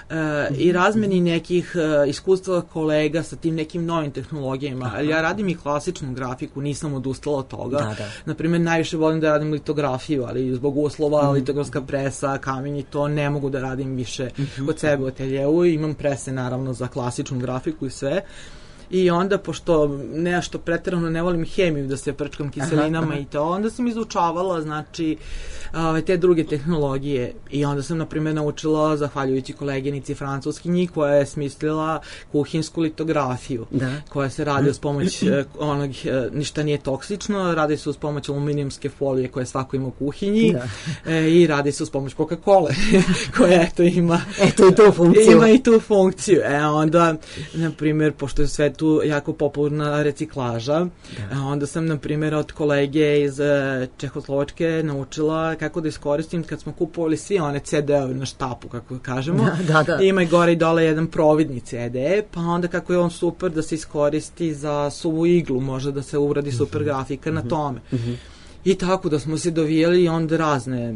i razmeni nekih iskustva kolega sa tim nekim novim tehnologijama. Ali ja radim i klasičnu grafiku, nisam odustala od toga. Naprimjer, najviše volim da radim litografiju, ali zbog uslova, litografska presa, kamen i to, ne mogu da radim više kod sebe u ateljevu. Imam prese, naravno, za klasičnu grafiku i sve. I onda, pošto nešto preterano ne volim hemiju, da se prčkam kiselinama i to, onda sam izučavala, znači, te druge tehnologije. I onda sam, na primjer, naučila, zahvaljujući koleginici francuskinji, koja je smislila kuhinsku litografiju, koja se radi uz pomoć onog, ništa nije toksično, radi se uz pomoć aluminijumske folije koje svako ima u kuhinji i radi se uz pomoć Coca-Cola, koja, eto, ima i tu funkciju. Ima i tu funkciju. Onda, na primjer, pošto je sve tu jako popularna reciklaža. Onda sam, na primjer, od kolege iz Čehoslovačke naučila kako da iskoristim kad smo kupovali svi one CD-ove na štapu, kako kažemo. Ima i gore i dole jedan providni CD, pa onda kako je on super da se iskoristi za suvu iglu, može da se uradi super grafika na tome. I tako da smo se dovijeli i onda razne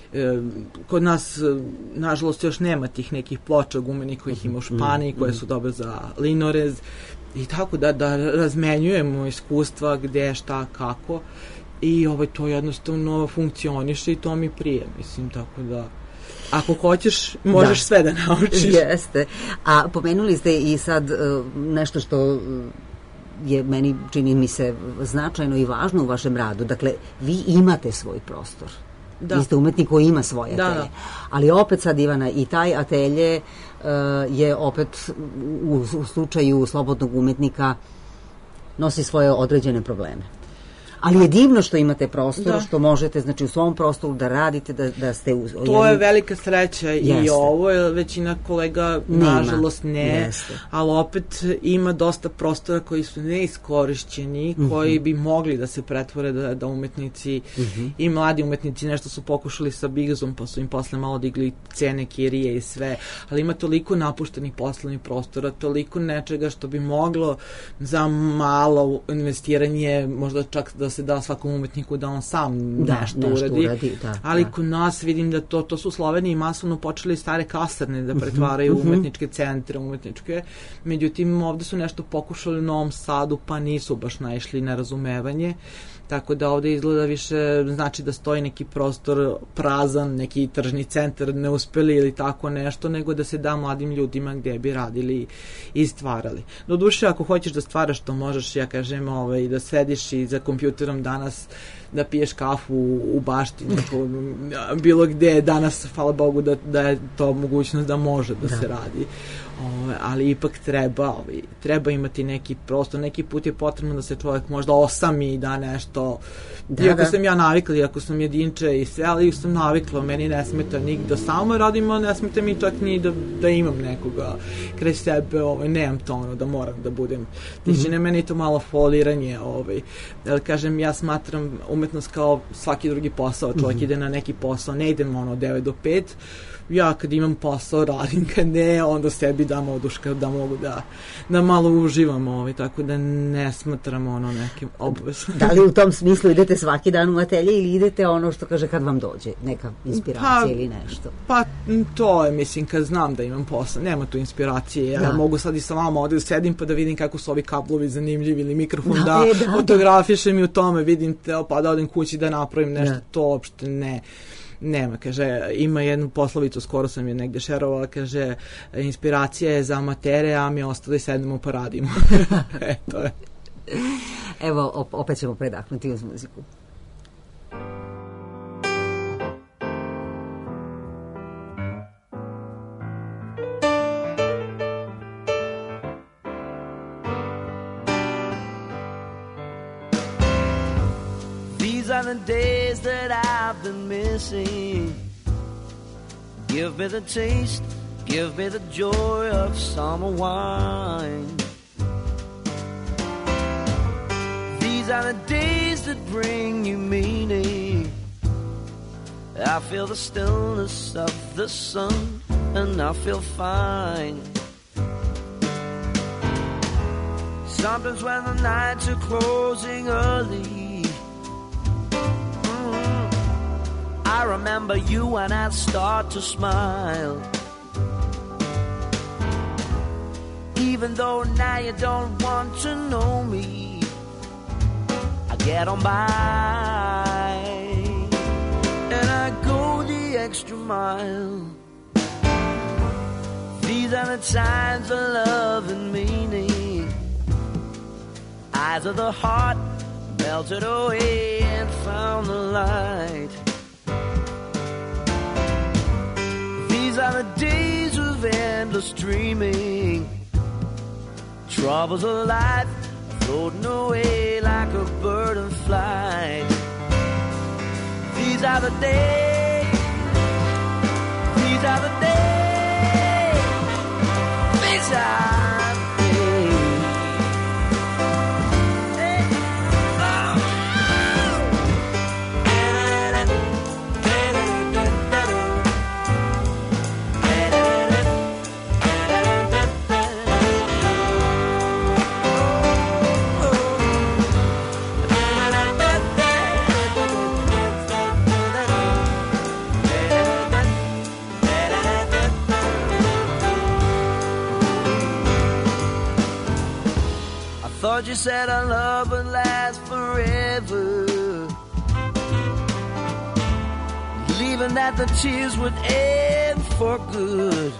kod nas, nažalost, još nema tih nekih ploča gumenih kojih ima u Španiji, koje su dobre za linorez i tako da razmenjujemo iskustva gde, šta, kako i to jednostavno funkcioniše i to mi prije, mislim, tako da... Ako hoćeš, možeš sve da naučiš. Jeste. A pomenuli ste i sad nešto što je meni, čini mi se, značajno i važno u vašem radu. Dakle, vi imate svoj prostor. Da. Vi ste umetnik koji ima svoje atelje. Da. Ali opet sad, Ivana, i taj atelje je opet u slučaju slobodnog umetnika nosi svoje određene probleme. Ali je divno što imate prostor, što možete, znači, u svom prostoru da radite, da ste... To je velika sreća i ovo je većina kolega, nažalost, ne, ali opet ima dosta prostora koji su neiskorišćeni, koji bi mogli da se pretvore da umetnici i mladi umetnici nešto su pokušali sa Bigzom, pa su im posle malo digli cene kirije i sve, ali ima toliko napuštenih poslovnih prostora, toliko nečega što bi moglo za malo investiranje, možda čak da se da svakom umetniku da on sam nešto uradi. Ali kod nas vidim da to su Sloveniji masovno počeli stare kasarne da pretvaraju umetničke centre, umetničke. Međutim, ovde su nešto pokušali u Novom Sadu, pa nisu baš naišli na razumevanje. Tako da ovde izgleda više znači da stoji neki prostor prazan, neki tržni centar neuspeli ili tako nešto, nego da se da mladim ljudima gde bi radili i stvarali. Doduše, ako hoćeš da stvaraš, to možeš, ja kažem, da sediš i za kompjuterom danas da piješ kafu u bašti, bilo gde danas, hvala Bogu, da je to mogućnost da može da se radi. Ali ipak treba imati neki prostor, neki put je potrebno da se čovjek možda osami i da nešto, iako sam ja navikla, iako sam jedinče i sve, ali sam navikla, meni ne smeta ni da samo radim, ne smeta mi čak ni da imam nekoga kraj sebe, nemam to da moram da budem tišine, meni je to malo foliranje, kažem, ja smatram umetnost kao svaki drugi posao, čovjek ide na neki posao, ne idem 9 do 5, ja kad imam posao radim, kad ne, onda sebi dam oduška da mogu da malo uživam, tako da ne smatram nekim obavezom. Da li u tom smislu idete svaki dan u atelje ili idete što kaže kad vam dođe, neka inspiracija ili nešto? Pa to je, mislim, kad znam da imam posao, nema tu inspiracije, ja mogu sad i sa vama ovde sedim pa da vidim kako su ovi kablovi zanimljivi ili mikrofon da fotografišem i u tome vidim pa da odem kući da napravim nešto, to uopšte nema, kaže, ima jednu poslovicu, skoro sam je negde šerovala, kaže, inspiracija je za amatere, a mi ostali sednemo pa radimo. To je. Evo, opet ćemo predahnuti uz muziku. The days that I've been missing. Give me the taste, give me the joy of summer wine. These are the days that bring you meaning. I feel the stillness of the sun and I feel fine. Sometimes when the nights are closing early, I remember you and I start to smile. Even though now you don't want to know me, I get on by and I go the extra mile. These are the times of love and meaning. Eyes of the heart melted away and found the light. These are the days of endless dreaming. Troubles of life floating away like a bird in flight. These are the days. These are the days. These are. Thought you said our love would last forever, believing that the tears would for good.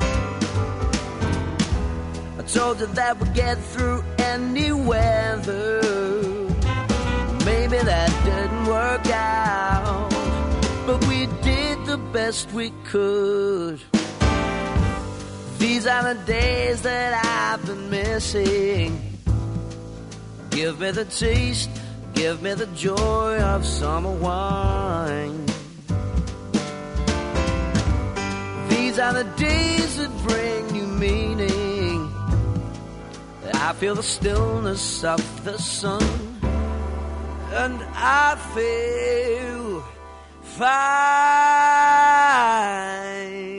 I told you that we'd get through any weather. Maybe that didn't work out, but we did the best we could. These are the days that I've been missing. Give me the taste, give me the joy of summer wine. These are the days that bring new meaning. I feel the stillness of the sun, and I feel fine.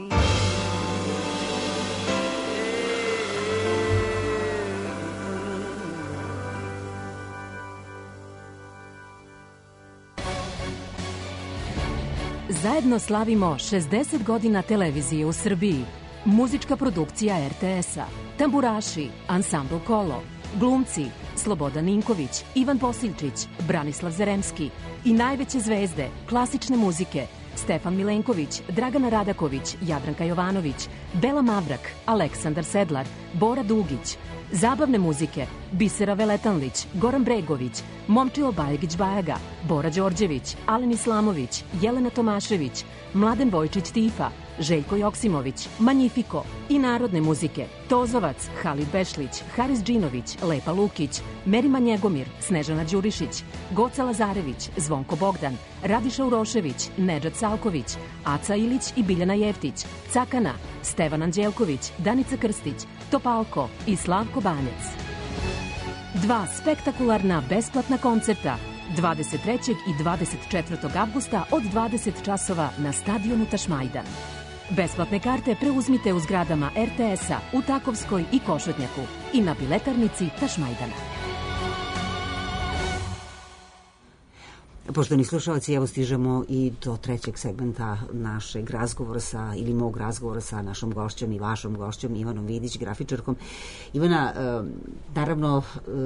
Zajedno slavimo 60 godina televizije u Srbiji. Muzička produkcija RTS-a, tamburaši, ansambl Kolo, glumci Slobodan Ninković, Ivan Posilčić, Branislav Zaremski i najveće zvezde klasične muzike Stefan Milenković, Dragana Radaković, Jadranka Jovanović, Bela Mavrak, Aleksandar Sedlar, Bora Dugić, zabavne muzike Bisera Veletanlić, Goran Bregović, Momčilo Bajegić-Bajaga, Bora Đorđević, Alen Islamović, Jelena Tomašević, Mladen Vojčić Tifa, Željko Joksimović, Manjifiko i narodne muzike Tozovac, Halid Bešlić, Haris Džinović, Lepa Lukić, Merima Njegomir, Snežana Đurišić, Goca Lazarević, Zvonko Bogdan, Radiša Urošević, Nedžad Salković, Aca Ilić i Biljana Jeftić, Cakana, Stevan Anđelković, Danica Krstić, Topalko i Slavko Banjac. 2 spektakularna besplatna koncerta 23. i 24. avgusta od 20 časova na stadionu Tašmajdan. Besplatne karte preuzmite u zgradama RTS-a u Takovskoj i Košutnjaku i na biletarnici Tašmajdana. Poštovani slušalci, evo stižemo i do trećeg segmenta našeg razgovora sa, ili mog razgovora sa našom gošćom i vašom gošćom Ivanom Vidić, grafičarkom. Ivana, naravno,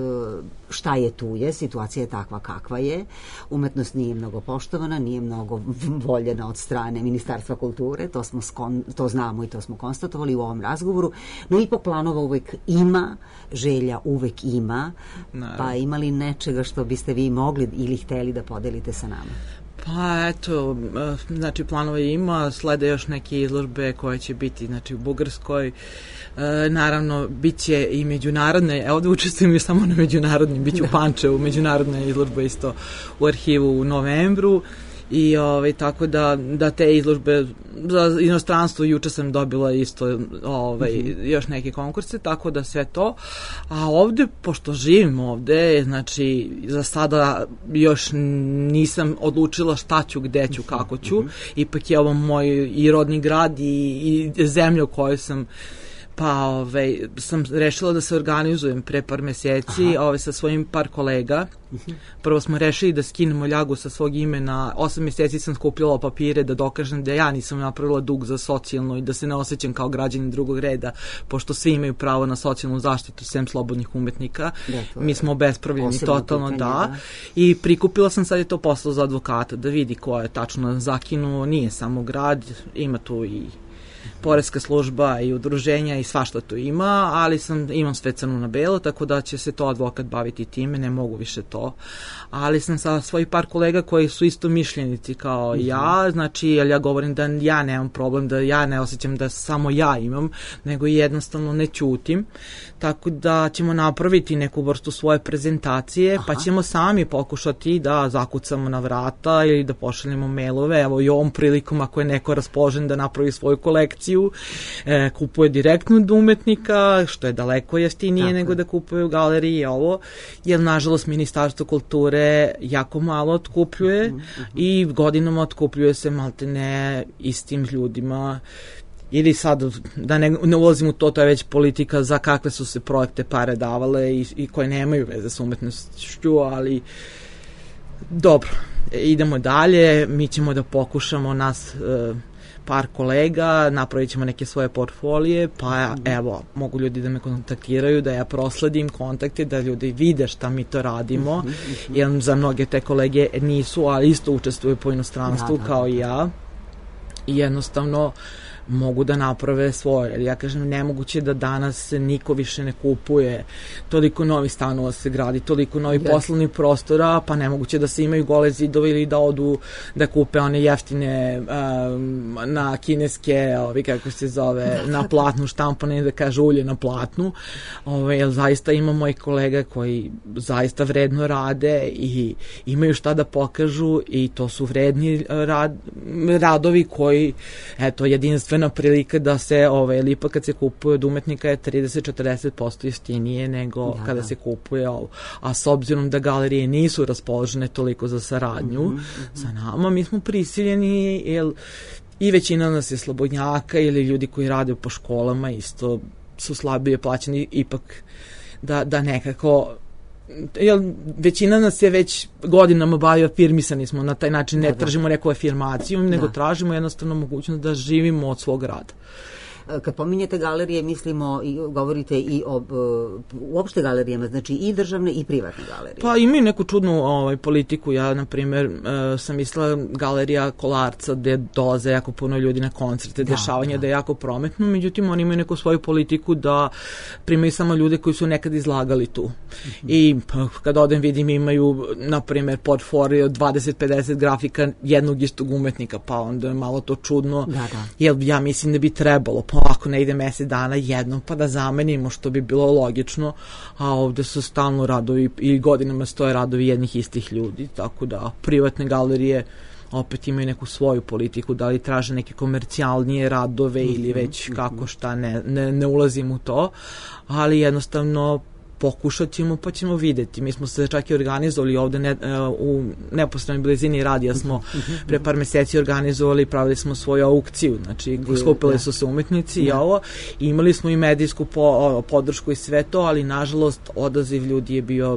šta je tu je, situacija je takva kakva je, umetnost nije mnogo poštovana, nije mnogo voljena od strane Ministarstva kulture, to znamo i to smo konstatovali u ovom razgovoru, no ipak planova uvek ima, želja uvek ima, pa ima li nečega što biste vi mogli ili hteli da podelite sa nama? Pa eto, znači planova ima, slede još neke izložbe koje će biti znači u Bugarskoj, naravno bit će i međunarodne, ovde učestvujem još samo na međunarodnim, bit će u Pančevu, međunarodna izložba isto u arhivu u novembru. I tako da te izložbe za inostranstvo juče sam dobila isto još neke konkurse, tako da sve to. A ovde, pošto živim ovde, znači za sada još nisam odlučila šta ću, gde ću, kako ću. Ipak je ovo moj i rodni grad i zemlja u kojoj sam, pa sam rešila da se organizujem pre par meseci sa svojim par kolega. Prvo smo rešili da skinemo ljagu sa svog imena. 8 meseci sam skupljala papire da dokažem da ja nisam napravila dug za socijalno i da se ne osjećam kao građanin drugog reda, pošto svi imaju pravo na socijalnu zaštitu sem slobodnih umetnika. Mi smo obespravljeni totalno, da. I prikupila sam, sad je to poslao za advokata da vidi ko je tačno zakinuo. Nije samo grad, ima tu i poreska služba i udruženja i svašta tu ima, ali imam sve crno na belo, tako da će se to advokat baviti time, ne mogu više to. Ali sam sa svojih par kolega koji su isto mišljenici kao ja, znači ja govorim da ja nemam problem, da ja ne osjećam da samo ja imam, nego jednostavno ne ćutim, tako da ćemo napraviti neku vrstu svoje prezentacije, pa ćemo sami pokušati da zakucamo na vrata ili da pošaljemo mailove, evo i ovom prilikom ako je neko raspoložen da napravi svoju kolekciju, kupuje direktno od umetnika, što je daleko jeftinije nego da kupuje u galeriji, jer nažalost Ministarstvo kulture jako malo otkupljuje i godinama otkupljuje se maltene istim ljudima. Ili sad, da ne ulazim u to, to je već politika za kakve su se projekte pare davale i koje nemaju veze s umetnošću, ali dobro, idemo dalje, mi ćemo da pokušamo nas par kolega, napravit ćemo neke svoje portfolije, pa evo, mogu ljudi da me kontaktiraju, da ja prosledim kontakte, da ljudi vide šta mi to radimo, jer za mnoge te kolege nisu, ali isto učestvuju po inostranstvu kao i ja. i jednostavno mogu da naprave svoje. Jer ja kažem, nemoguće da danas niko više ne kupuje, toliko novih stanova se gradi, toliko novih poslovnih prostora, pa nemoguće da se imaju gole zidove ili da odu da kupe one jeftine na kineske, kako se zove, na platnu štampane, da kaže ulje na platnu. Jer zaista ima mojih kolega koji zaista vredno rade i imaju šta da pokažu i to su vredni radovi koji, eto, jedinstvena prilika da se, lipa kad se kupuje od umetnika je 30-40% jeftinije nego kada se kupuje ovo. A s obzirom da galerije nisu raspoložene toliko za saradnju sa nama, mi smo prisiljeni, jer i većina nas je slobodnjaka ili ljudi koji rade po školama isto su slabije plaćeni, ipak da nekako, jer većina nas je već godinama bavi afirmisani smo, na taj način ne tražimo neku afirmaciju, nego tražimo jednostavno mogućnost da živimo od svog rada. Kad pominjete galerije, mislimo, govorite i o uopšte galerijama, znači i državne i privatne galerije. Pa imaju neku čudnu politiku. Ja, na primjer, sam mislila galerija Kolarca, gde dolaze jako puno ljudi na koncerte, dešavanja, da je jako prometno, međutim, oni imaju neku svoju politiku da primaju samo ljude koji su nekad izlagali tu. I kad odem vidim, imaju, na primjer, portfolio 20-50 grafika jednog istog umetnika, pa onda je malo to čudno, jer ja mislim da bi trebalo, pa ako ne ide mesec dana jednom, pa da zamenimo, što bi bilo logično, a ovde su stalno radovi i godinama stoje radovi jednih istih ljudi, tako da privatne galerije opet imaju neku svoju politiku, da li traže neke komercijalnije radove ili već kako šta, ne ulazim u to, ali jednostavno pokušat ćemo, pa ćemo videti. Mi smo se čak i organizovali ovde u neposrednoj blizini radija, smo pre par meseci organizovali, pravili smo svoju aukciju, znači skupili su se umetnici i ovo, i imali smo i medijsku podršku i sve to, ali nažalost odaziv ljudi je bio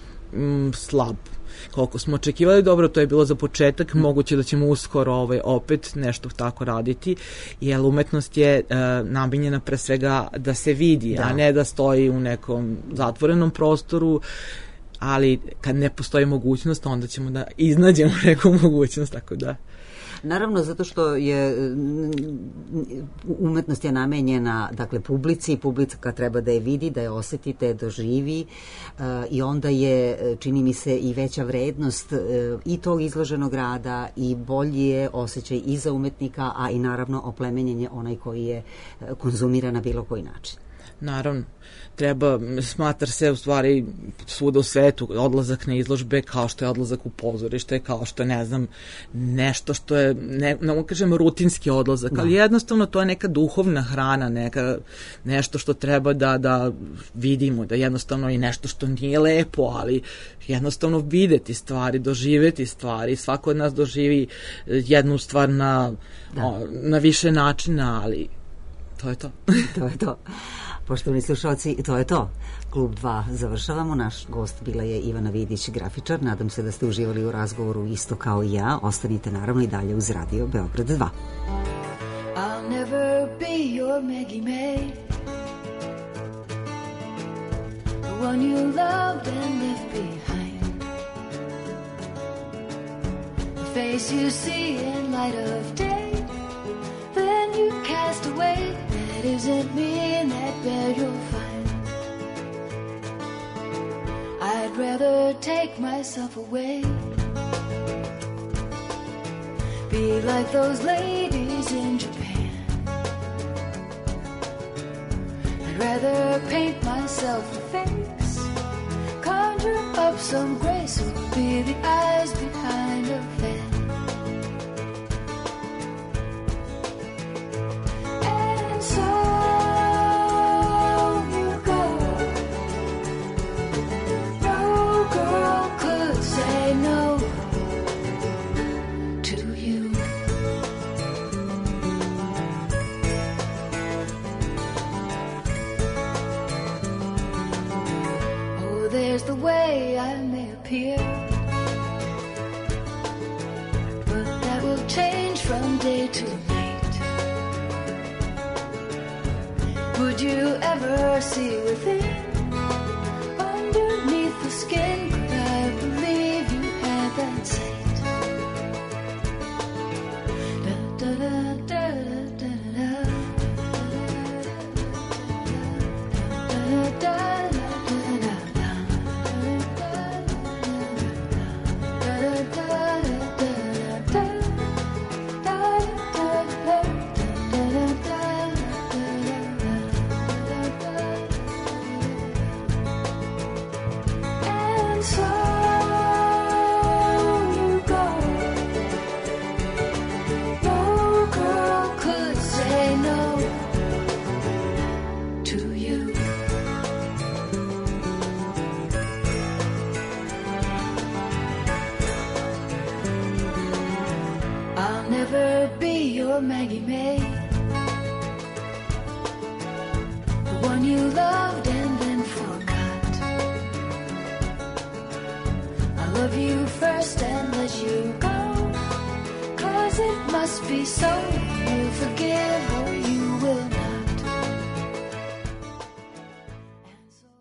slab. Koliko smo očekivali, dobro, to je bilo za početak, moguće da ćemo uskoro opet nešto tako raditi, jer umetnost je namenjena pre svega da se vidi, a ne da stoji u nekom zatvorenom prostoru, ali kad ne postoji mogućnost, onda ćemo da iznađemo neku mogućnost, tako da... Naravno, zato što je umetnost je namenjena, dakle, publici, publika treba da je vidi, da je oseti, da je doživi, i onda je, čini mi se, i veća vrednost i tog izloženog rada i bolji je osjećaj i za umetnika, a i naravno oplemenjenje onaj koji je konzumira na bilo koji način. Naravno, smatra se u stvari svuda u svetu odlazak na izložbe kao što je odlazak u pozorište, kao što je, ne znam, nešto što je, ne kažem rutinski odlazak, ali jednostavno to je neka duhovna hrana, nešto što treba da vidimo, da jednostavno i nešto što nije lepo, ali jednostavno videti stvari, doživeti stvari, svako od nas doživi jednu stvar na više načina, ali to je to. To je to. Poštovani slušalci, to je to. Klub 2 završavamo. Naš gost bila je Ivana Vidić, grafičar. Nadam se da ste uživali u razgovoru isto kao i ja. Ostanite naravno i dalje uz Radio Beograd 2. I'll never be your Maggie May, the one you loved and left behind, the face you see in light of day, then you cast away. That isn't me, and that bear you'll find. I'd rather take myself away, be like those ladies in Japan. I'd rather paint myself a face, conjure up some grace, or be the eyes behind a fan. There's the way I may appear, but that will change from day to night. Would you ever see within, underneath the skin? Could I believe you had that sight? Da, da, da, da. your Maggie May, the one you loved and then forgot. I love you first and let you go, 'cause it must be so. You forgive or you will not.